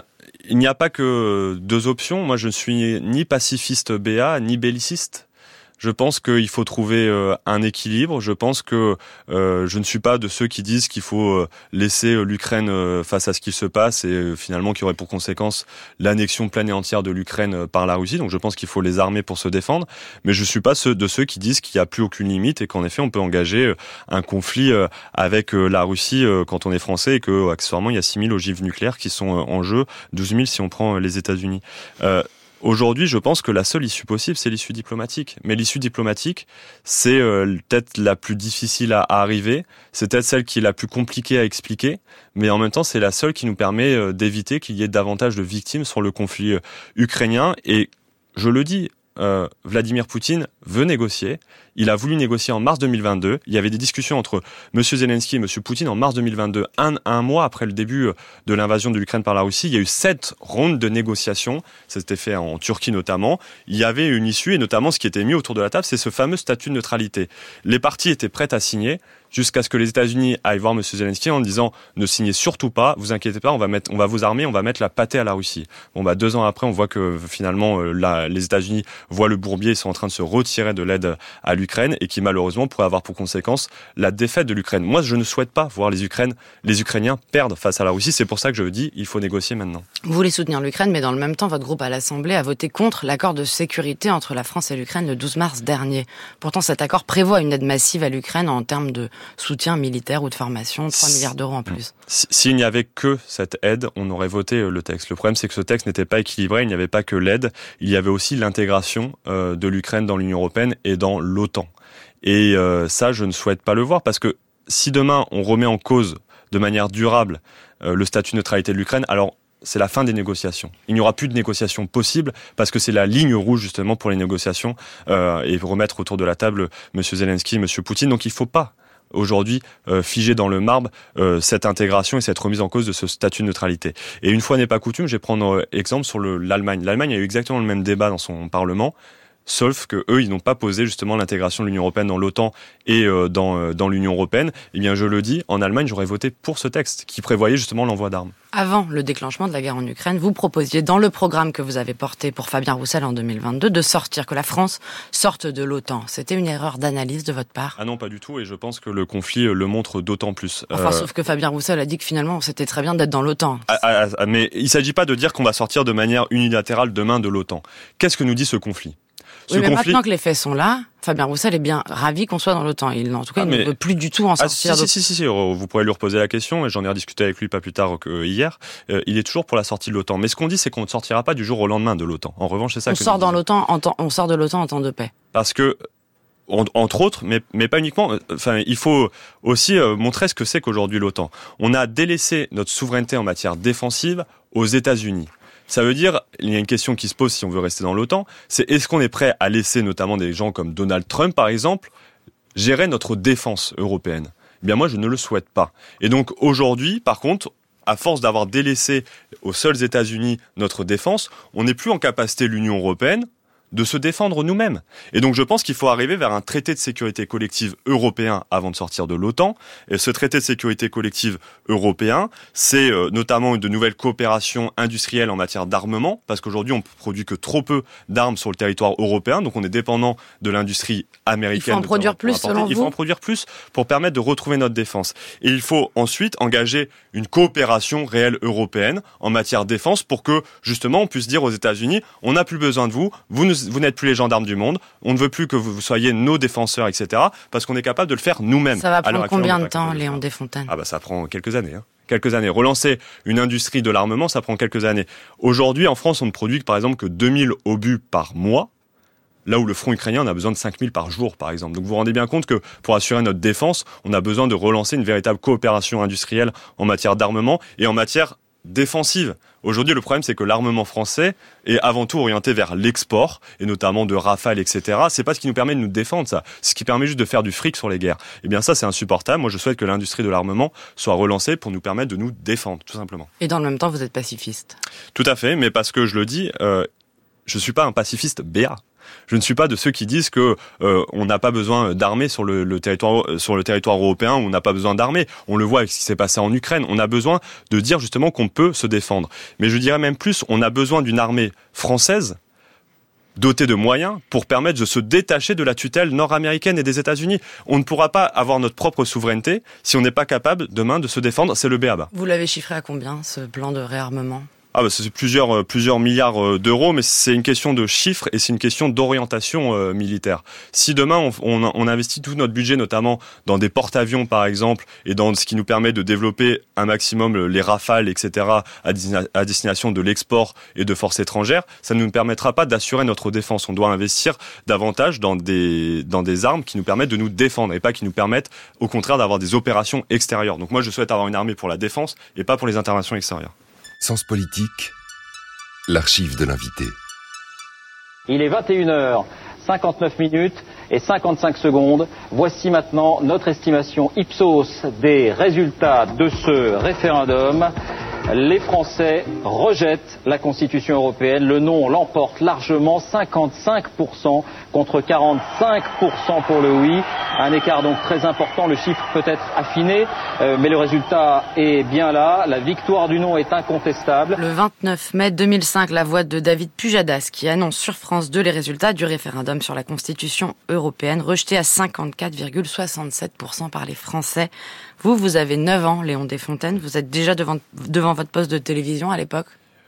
il n'y a pas que deux options. Moi, je ne suis ni pacifiste BA, ni belliciste. Je pense qu'il faut trouver un équilibre. Je pense que je ne suis pas de ceux qui disent qu'il faut laisser l'Ukraine face à ce qui se passe et finalement qui aurait pour conséquence l'annexion pleine et entière de l'Ukraine par la Russie. Donc je pense qu'il faut les armer pour se défendre. Mais je ne suis pas de ceux qui disent qu'il n'y a plus aucune limite et qu'en effet on peut engager un conflit avec la Russie quand on est français et que accessoirement il y a 6 000 ogives nucléaires qui sont en jeu, 12 000 si on prend les États-Unis. Aujourd'hui, je pense que la seule issue possible, c'est l'issue diplomatique. Mais l'issue diplomatique, c'est peut-être la plus difficile à arriver. C'est peut-être celle qui est la plus compliquée à expliquer. Mais en même temps, c'est la seule qui nous permet d'éviter qu'il y ait davantage de victimes sur le conflit ukrainien. Et je le dis, Vladimir Poutine veut négocier. Il a voulu négocier en mars 2022. Il y avait des discussions entre M. Zelensky et M. Poutine en mars 2022, un mois après le début de l'invasion de l'Ukraine par la Russie. Il y a eu 7 rondes de négociations. Ça s'était fait en Turquie notamment. Il y avait une issue et notamment ce qui était mis autour de la table, c'est ce fameux statut de neutralité. Les parties étaient prêtes à signer jusqu'à ce que les États-Unis aillent voir M. Zelensky en disant « Ne signez surtout pas, vous inquiétez pas, on va vous armer, on va mettre la pâtée à la Russie. » 2 ans après, on voit que finalement les États-Unis voient le bourbier, ils sont en train de se retirer de l'aide à l'Ukraine et qui malheureusement pourrait avoir pour conséquence la défaite de l'Ukraine. Moi, je ne souhaite pas voir les Ukrainiens perdre face à la Russie. C'est pour ça que je dis il faut négocier maintenant. Vous voulez soutenir l'Ukraine, mais dans le même temps, votre groupe à l'Assemblée a voté contre l'accord de sécurité entre la France et l'Ukraine le 12 mars dernier. Pourtant, cet accord prévoit une aide massive à l'Ukraine en termes de soutien militaire ou de formation, 3 milliards d'euros en plus. S'il n'y avait que cette aide, on aurait voté le texte. Le problème, c'est que ce texte n'était pas équilibré, il n'y avait pas que l'aide, il y avait aussi l'intégration de l'Ukraine dans l'Union européenne et dans l'OTAN. Et ça, je ne souhaite pas le voir, parce que si demain, on remet en cause de manière durable le statut de neutralité de l'Ukraine, alors c'est la fin des négociations. Il n'y aura plus de négociations possibles parce que c'est la ligne rouge justement pour les négociations et remettre autour de la table M. Zelensky, M. Poutine. Donc il ne faut pas aujourd'hui figer dans le marbre cette intégration et cette remise en cause de ce statut de neutralité. Et une fois n'est pas coutume, je vais prendre exemple sur l'Allemagne. L'Allemagne a eu exactement le même débat dans son Parlement, sauf que eux, ils n'ont pas posé justement l'intégration de l'Union européenne dans l'OTAN et dans l'Union européenne. Eh bien, je le dis, en Allemagne, j'aurais voté pour ce texte qui prévoyait justement l'envoi d'armes. Avant le déclenchement de la guerre en Ukraine, vous proposiez dans le programme que vous avez porté pour Fabien Roussel en 2022 que la France sorte de l'OTAN. C'était une erreur d'analyse de votre part ? Ah non, pas du tout, et je pense que le conflit le montre d'autant plus. Enfin, sauf que Fabien Roussel a dit que finalement, c'était très bien d'être dans l'OTAN. Mais il ne s'agit pas de dire qu'on va sortir de manière unilatérale demain de l'OTAN. Qu'est-ce que nous dit ce conflit ? Oui, mais maintenant que les faits sont là, Fabien Roussel est bien ravi qu'on soit dans l'OTAN. Il ne veut plus du tout en sortir. Si, vous pourrez lui reposer la question, et j'en ai rediscuté avec lui pas plus tard qu'hier. Il est toujours pour la sortie de l'OTAN. Mais ce qu'on dit, c'est qu'on ne sortira pas du jour au lendemain de l'OTAN. En revanche, c'est ça on sort de l'OTAN en temps de paix. Parce que, entre autres, mais pas uniquement, il faut aussi montrer ce que c'est qu'aujourd'hui l'OTAN. On a délaissé notre souveraineté en matière défensive aux États-Unis. Ça veut dire, il y a une question qui se pose si on veut rester dans l'OTAN, c'est est-ce qu'on est prêt à laisser notamment des gens comme Donald Trump, par exemple, gérer notre défense européenne ? Eh bien moi, je ne le souhaite pas. Et donc aujourd'hui, par contre, à force d'avoir délaissé aux seuls États-Unis notre défense, on n'est plus en capacité, l'Union européenne, de se défendre nous-mêmes. Et donc je pense qu'il faut arriver vers un traité de sécurité collective européen avant de sortir de l'OTAN. Et ce traité de sécurité collective européen, c'est notamment de nouvelles coopérations industrielles en matière d'armement, parce qu'aujourd'hui on produit que trop peu d'armes sur le territoire européen, donc on est dépendant de l'industrie américaine. Il faut en produire plus selon vous ? Il faut en produire plus pour permettre de retrouver notre défense. Et il faut ensuite engager une coopération réelle européenne en matière défense pour que, justement, on puisse dire aux États-Unis, on n'a plus besoin de vous, vous n'êtes plus les gendarmes du monde, on ne veut plus que vous soyez nos défenseurs, etc., parce qu'on est capable de le faire nous-mêmes. Ça va prendre combien de temps, Léon Desfontaines ? Ça prend quelques années. Quelques années. Relancer une industrie de l'armement, ça prend quelques années. Aujourd'hui, en France, on ne produit par exemple que 2000 obus par mois, là où le front ukrainien en a besoin de 5000 par jour, par exemple. Donc vous vous rendez bien compte que pour assurer notre défense, on a besoin de relancer une véritable coopération industrielle en matière d'armement et en matière défensive. Aujourd'hui, le problème, c'est que l'armement français est avant tout orienté vers l'export, et notamment de Rafale, etc. C'est pas ce qui nous permet de nous défendre, ça. C'est ce qui permet juste de faire du fric sur les guerres. Eh bien, ça, c'est insupportable. Moi, je souhaite que l'industrie de l'armement soit relancée pour nous permettre de nous défendre, tout simplement. Et dans le même temps, vous êtes pacifiste. Tout à fait, mais parce que je le dis, je suis pas un pacifiste béat. Je ne suis pas de ceux qui disent que on n'a pas besoin d'armées sur le territoire européen, on n'a pas besoin d'armées. On le voit avec ce qui s'est passé en Ukraine. On a besoin de dire justement qu'on peut se défendre. Mais je dirais même plus, on a besoin d'une armée française dotée de moyens pour permettre de se détacher de la tutelle nord-américaine et des États-Unis. On ne pourra pas avoir notre propre souveraineté si on n'est pas capable demain de se défendre. C'est le b.a.-ba. Vous l'avez chiffré à combien, ce plan de réarmement ? C'est plusieurs milliards d'euros, mais c'est une question de chiffres et c'est une question d'orientation militaire. Si demain on investit tout notre budget, notamment dans des porte-avions par exemple, et dans ce qui nous permet de développer un maximum les Rafales, etc., à destination de l'export et de forces étrangères, ça ne nous permettra pas d'assurer notre défense. On doit investir davantage dans des armes qui nous permettent de nous défendre et pas qui nous permettent, au contraire, d'avoir des opérations extérieures. Donc moi, je souhaite avoir une armée pour la défense et pas pour les interventions extérieures. Sens politique, l'archive de l'invité. Il est 21h59 et 55 secondes. Voici maintenant notre estimation Ipsos des résultats de ce référendum. Les Français rejettent la Constitution européenne. Le non l'emporte largement, 55% contre 45% pour le oui. Un écart donc très important. Le chiffre peut être affiné, mais le résultat est bien là. La victoire du non est incontestable. Le 29 mai 2005, la voix de David Pujadas qui annonce sur France 2 les résultats du référendum sur la Constitution européenne, rejeté à 54,67% par les Français. Vous avez 9 ans, Léon Desfontaines. Vous êtes déjà devant votre poste de télévision à l'époque ?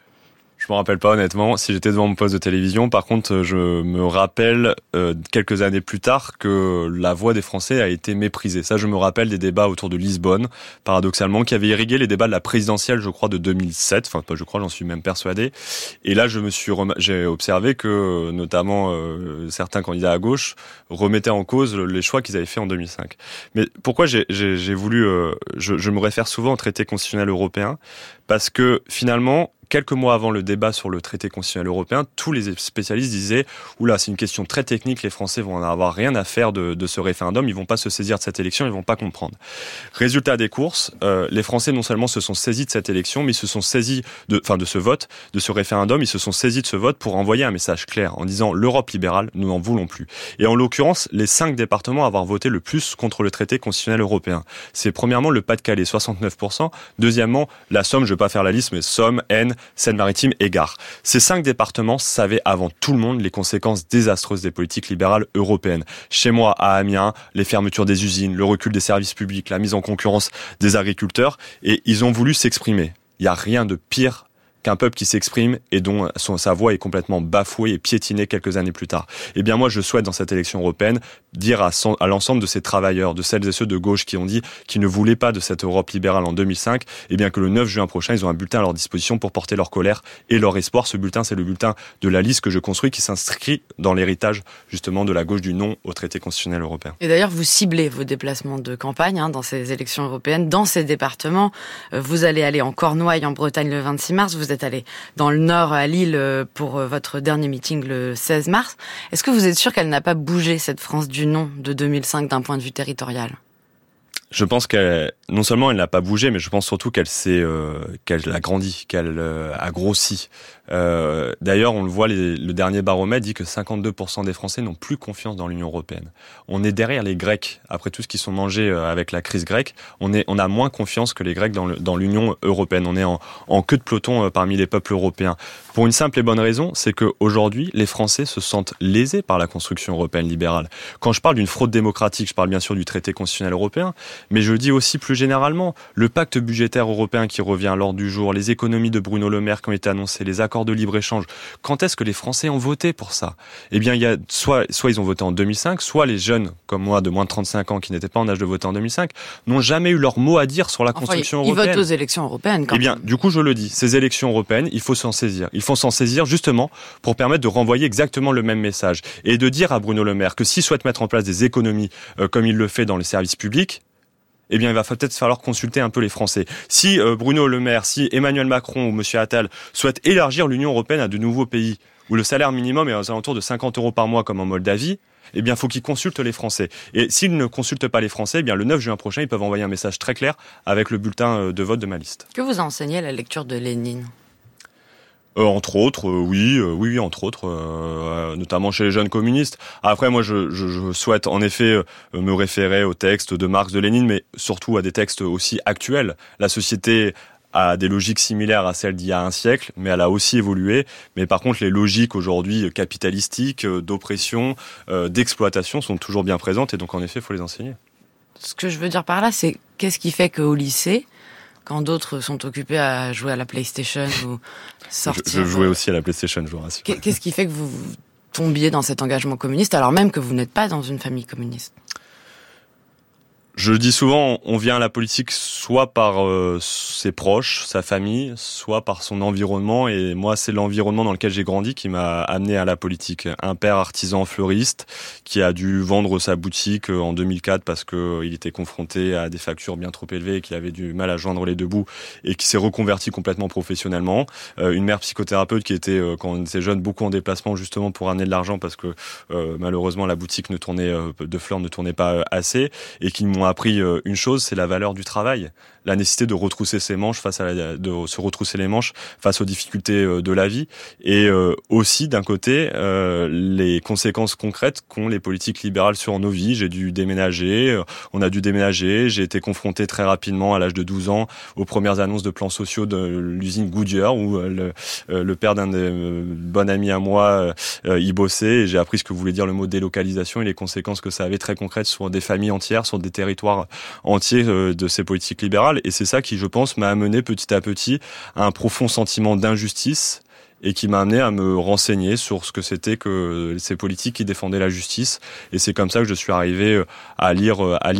Je me rappelle pas honnêtement si j'étais devant mon poste de télévision. Par contre, je me rappelle quelques années plus tard que la voix des Français a été méprisée. Ça, je me rappelle des débats autour de Lisbonne, paradoxalement, qui avaient irrigué les débats de la présidentielle, je crois, de 2007. Enfin, pas je crois, j'en suis même persuadé. Et là, j'ai observé que, notamment, certains candidats à gauche remettaient en cause les choix qu'ils avaient faits en 2005. Mais pourquoi j'ai voulu... je me réfère souvent au traité constitutionnel européen, parce que, finalement, quelques mois avant le débat sur le traité constitutionnel européen, tous les spécialistes disaient « Oula, c'est une question très technique, les Français vont en avoir rien à faire de ce référendum, ils vont pas se saisir de cette élection, ils vont pas comprendre. » Résultat des courses, les Français non seulement se sont saisis de cette élection, mais ils se sont saisis de ce vote, de ce référendum, ils se sont saisis de ce vote pour envoyer un message clair en disant « L'Europe libérale, nous n'en voulons plus. » Et en l'occurrence, les 5 départements à avoir voté le plus contre le traité constitutionnel européen. C'est premièrement le Pas-de-Calais, 69%. Deuxièmement, la Somme, je vais pas faire la liste, mais Somme, Aisne, Seine-Maritime et Gard. Ces 5 départements savaient avant tout le monde les conséquences désastreuses des politiques libérales européennes. Chez moi, à Amiens, les fermetures des usines, le recul des services publics, la mise en concurrence des agriculteurs, et ils ont voulu s'exprimer. Il n'y a rien de pire qu'un peuple qui s'exprime et dont sa voix est complètement bafouée et piétinée quelques années plus tard. Eh bien moi, je souhaite dans cette élection européenne dire à l'ensemble de ces travailleurs, de celles et ceux de gauche qui ont dit qu'ils ne voulaient pas de cette Europe libérale en 2005, eh bien que le 9 juin prochain, ils ont un bulletin à leur disposition pour porter leur colère et leur espoir. Ce bulletin, c'est le bulletin de la liste que je construis qui s'inscrit dans l'héritage justement de la gauche du non au traité constitutionnel européen. Et d'ailleurs, vous ciblez vos déplacements de campagne dans ces élections européennes, dans ces départements. Vous allez aller en Cornouailles, en Bretagne, le 26 mars. Vous êtes allé dans le Nord, à Lille, pour votre dernier meeting le 16 mars. Est-ce que vous êtes sûr qu'elle n'a pas bougé, cette France du non de 2005, d'un point de vue territorial ? Je pense qu'elle, non seulement elle n'a pas bougé, mais je pense surtout qu'elle a grandi, qu'elle a grossi. D'ailleurs, on le voit, le dernier baromètre dit que 52% des Français n'ont plus confiance dans l'Union européenne. On est derrière les Grecs. Après tout ce qu'ils sont mangés avec la crise grecque, on a moins confiance que les Grecs dans l'Union européenne. On est en queue de peloton parmi les peuples européens. Pour une simple et bonne raison, c'est qu'aujourd'hui, les Français se sentent lésés par la construction européenne libérale. Quand je parle d'une fraude démocratique, je parle bien sûr du traité constitutionnel européen, mais je le dis aussi plus généralement, le pacte budgétaire européen qui revient à l'ordre du jour, les économies de Bruno Le Maire qui ont été annoncées, les accords de libre-échange. Quand est-ce que les Français ont voté pour ça ? Eh bien, il y a soit ils ont voté en 2005, soit les jeunes comme moi de moins de 35 ans qui n'étaient pas en âge de voter en 2005 n'ont jamais eu leur mot à dire sur la construction européenne. Ils votent aux élections européennes quand même. Eh bien, du coup, je le dis, ces élections européennes, il faut s'en saisir. Il faut s'en saisir justement pour permettre de renvoyer exactement le même message et de dire à Bruno Le Maire que s'il souhaite mettre en place des économies comme il le fait dans les services publics, eh bien, il va peut-être falloir consulter un peu les Français. Si Bruno Le Maire, si Emmanuel Macron ou M. Attal souhaitent élargir l'Union européenne à de nouveaux pays où le salaire minimum est aux alentours de 50 € par mois comme en Moldavie, eh bien, il faut qu'ils consultent les Français. Et s'ils ne consultent pas les Français, eh bien, le 9 juin prochain, ils peuvent envoyer un message très clair avec le bulletin de vote de ma liste. Que vous enseignez la lecture de Lénine ? Entre autres, oui, entre autres, notamment chez les jeunes communistes. Après, moi, je souhaite en effet me référer aux textes de Marx, de Lénine, mais surtout à des textes aussi actuels. La société a des logiques similaires à celles d'il y a un siècle, mais elle a aussi évolué. Mais par contre, les logiques aujourd'hui capitalistiques, d'oppression, d'exploitation sont toujours bien présentes, et donc en effet, il faut les enseigner. Ce que je veux dire par là, c'est qu'est-ce qui fait qu'au lycée, quand d'autres sont occupés à jouer à la PlayStation ou sortir... Je jouais aussi à la PlayStation, je vous rassure. Qu'est-ce qui fait que vous tombiez dans cet engagement communiste, alors même que vous n'êtes pas dans une famille communiste ? Je le dis souvent, on vient à la politique soit par ses proches, sa famille, soit par son environnement. Et moi, c'est l'environnement dans lequel j'ai grandi qui m'a amené à la politique. Un père artisan fleuriste qui a dû vendre sa boutique en 2004 parce qu'il était confronté à des factures bien trop élevées et qu'il avait du mal à joindre les deux bouts et qui s'est reconverti complètement professionnellement. Une mère psychothérapeute qui était, quand on était jeune, beaucoup en déplacement justement pour amener de l'argent parce que malheureusement la boutique de fleurs ne tournait pas assez et qui m'ont appris une chose, c'est la valeur du travail, la nécessité de retrousser ses manches de se retrousser les manches face aux difficultés de la vie, et aussi d'un côté les conséquences concrètes qu'ont les politiques libérales sur nos vies. J'ai dû déménager, on a dû déménager, j'ai été confronté très rapidement à l'âge de 12 ans aux premières annonces de plans sociaux de l'usine Goodyear où le père d'un bon ami à moi y bossait, et j'ai appris ce que voulait dire le mot délocalisation et les conséquences que ça avait très concrètes sur des familles entières, sur des territoires entiers de ces politiques libérales. Et c'est ça qui, je pense, m'a amené petit à petit à un profond sentiment d'injustice et qui m'a amené à me renseigner sur ce que c'était que ces politiques qui défendaient la justice. Et c'est comme ça que je suis arrivé à lire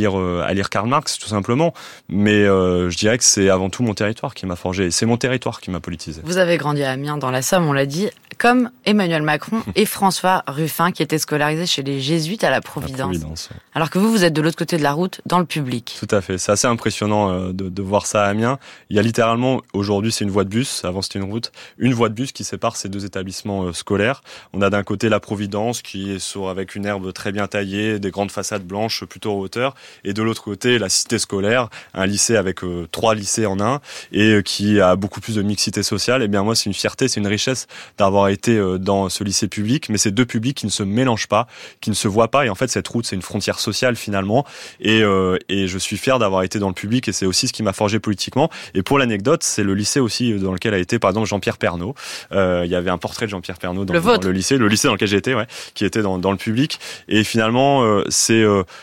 Karl Marx, tout simplement. Mais je dirais que c'est avant tout mon territoire qui m'a forgé. Et c'est mon territoire qui m'a politisé. Vous avez grandi à Amiens, dans la Somme, on l'a dit, comme Emmanuel Macron et François Ruffin, qui étaient scolarisés chez les Jésuites à la Providence. Ouais. Alors que vous êtes de l'autre côté de la route, dans le public. Tout à fait. C'est assez impressionnant de voir ça à Amiens. Il y a littéralement, aujourd'hui c'est une voie de bus, avant c'était une route, une voie de bus qui sépare ces deux établissements scolaires. On a d'un côté la Providence qui est avec une herbe très bien taillée, des grandes façades blanches plutôt en hauteur, et de l'autre côté la cité scolaire, un lycée avec 3 lycées en un et qui a beaucoup plus de mixité sociale. Et bien moi c'est une fierté, c'est une richesse d'avoir été dans ce lycée public, mais c'est deux publics qui ne se mélangent pas, qui ne se voient pas, et en fait cette route c'est une frontière sociale finalement, et je suis fier d'avoir été dans le public, et c'est aussi ce qui m'a forgé politiquement. Et pour l'anecdote, c'est le lycée aussi dans lequel a été par exemple Jean-Pierre Pernaut. Il y avait un portrait de Jean-Pierre Pernaut dans le lycée dans lequel j'ai été, ouais, qui était dans le public. Et finalement, c'est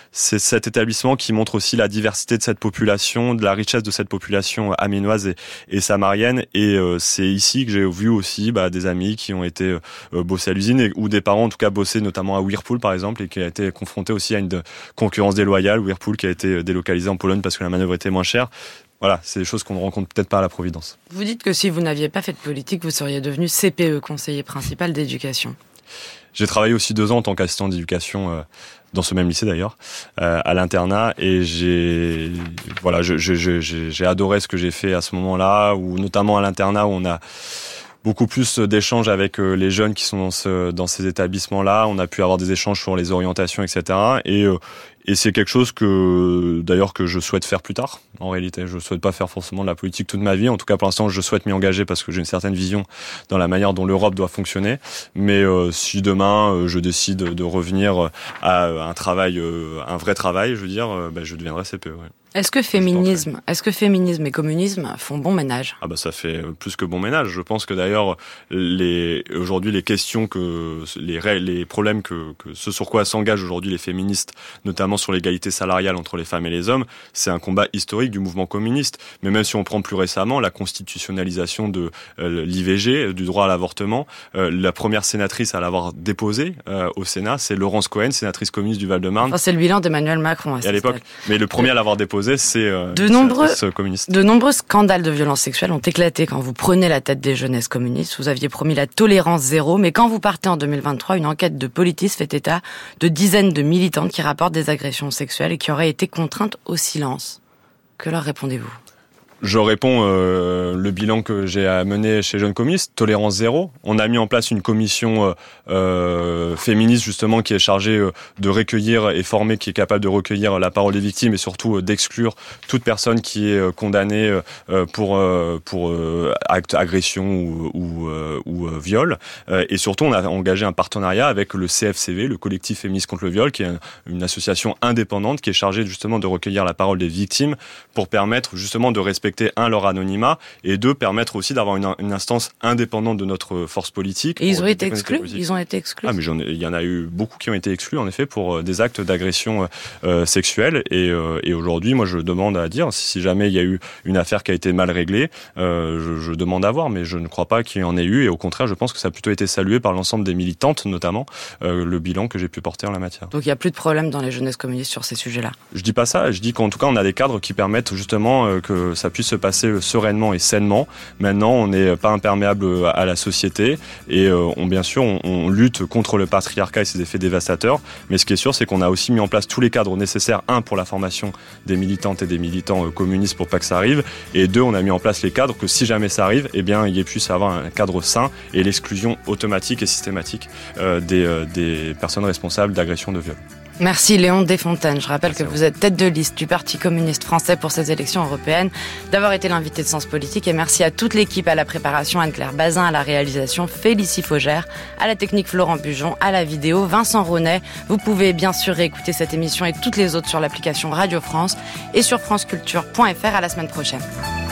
cet établissement qui montre aussi la diversité de cette population, de la richesse de cette population amiénoise et samarienne. Et c'est ici que j'ai vu aussi des amis qui ont été bossés à l'usine, ou des parents en tout cas bossés notamment à Whirlpool par exemple, et qui a été confronté aussi à une concurrence déloyale. Whirlpool qui a été délocalisé en Pologne parce que la manœuvre était moins chère. Voilà, c'est des choses qu'on ne rencontre peut-être pas à la Providence. Vous dites que si vous n'aviez pas fait de politique, vous seriez devenu CPE, conseiller principal d'éducation. J'ai travaillé aussi 2 ans en tant qu'assistant d'éducation dans ce même lycée d'ailleurs, à l'internat, et j'ai adoré ce que j'ai fait à ce moment-là, où notamment à l'internat où beaucoup plus d'échanges avec les jeunes qui sont dans ces établissements-là. On a pu avoir des échanges sur les orientations, etc. Et c'est quelque chose que je souhaite faire plus tard. En réalité, je souhaite pas faire forcément de la politique toute ma vie. En tout cas, pour l'instant, je souhaite m'y engager parce que j'ai une certaine vision dans la manière dont l'Europe doit fonctionner. Mais si demain je décide de revenir à un vrai travail, je veux dire, je deviendrai CPE. Ouais. Est-ce que féminisme et communisme font bon ménage ? Ah ça fait plus que bon ménage. Je pense que d'ailleurs aujourd'hui les questions les problèmes que ce sur quoi s'engagent aujourd'hui les féministes, notamment sur l'égalité salariale entre les femmes et les hommes, c'est un combat historique du mouvement communiste. Mais même si on prend plus récemment la constitutionnalisation de l'IVG, du droit à l'avortement, la première sénatrice à l'avoir déposé au Sénat, c'est Laurence Cohen, sénatrice communiste du Val-de-Marne. Enfin, c'est le bilan d'Emmanuel Macron à l'époque. Mais le premier à l'avoir déposé, c'est de nombreux scandales de violences sexuelles ont éclaté quand vous prenez la tête des jeunesses communistes. Vous aviez promis la tolérance zéro, mais quand vous partez en 2023, une enquête de Politis fait état de dizaines de militantes qui rapportent des agressions sexuelles et qui auraient été contraintes au silence. Que leur répondez-vous ? Je réponds le bilan que j'ai à mener chez Jeunes Communistes, tolérance zéro. On a mis en place une commission féministe justement qui est chargée de recueillir et former, qui est capable de recueillir la parole des victimes et surtout d'exclure toute personne qui est condamnée pour acte agression ou viol. Et surtout, on a engagé un partenariat avec le CFCV, le collectif féministe contre le viol, qui est une association indépendante qui est chargée justement de recueillir la parole des victimes pour permettre justement de respecter leur anonymat et permettre aussi d'avoir une instance indépendante de notre force politique. Et ils ont été exclus ? Ah, mais il y en a eu beaucoup qui ont été exclus, en effet, pour des actes d'agression sexuelle. Et aujourd'hui, moi, je demande à dire, si jamais il y a eu une affaire qui a été mal réglée, je demande à voir, mais je ne crois pas qu'il y en ait eu. Et au contraire, je pense que ça a plutôt été salué par l'ensemble des militantes, notamment, le bilan que j'ai pu porter en la matière. Donc il n'y a plus de problème dans les jeunesses communistes sur ces sujets-là ? Je dis pas ça. Je dis qu'en tout cas, on a des cadres qui permettent justement que ça puisse se passer sereinement et sainement. Maintenant, on n'est pas imperméable à la société et bien sûr, on lutte contre le patriarcat et ses effets dévastateurs. Mais ce qui est sûr, c'est qu'on a aussi mis en place tous les cadres nécessaires. 1, pour la formation des militantes et des militants communistes pour pas que ça arrive. Et 2, on a mis en place les cadres que si jamais ça arrive, il puisse avoir un cadre sain et l'exclusion automatique et systématique des personnes responsables d'agressions de viol. Merci Léon Desfontaines. Je rappelle que vous êtes tête de liste du Parti communiste français pour ces élections européennes, d'avoir été l'invité de Sens Politique, et merci à toute l'équipe, à la préparation, Anne-Claire Bazin, à la réalisation, Félicie Faugère, à la technique Florent Bujon, à la vidéo Vincent Ronet. Vous pouvez bien sûr réécouter cette émission et toutes les autres sur l'application Radio France et sur franceculture.fr. À la semaine prochaine.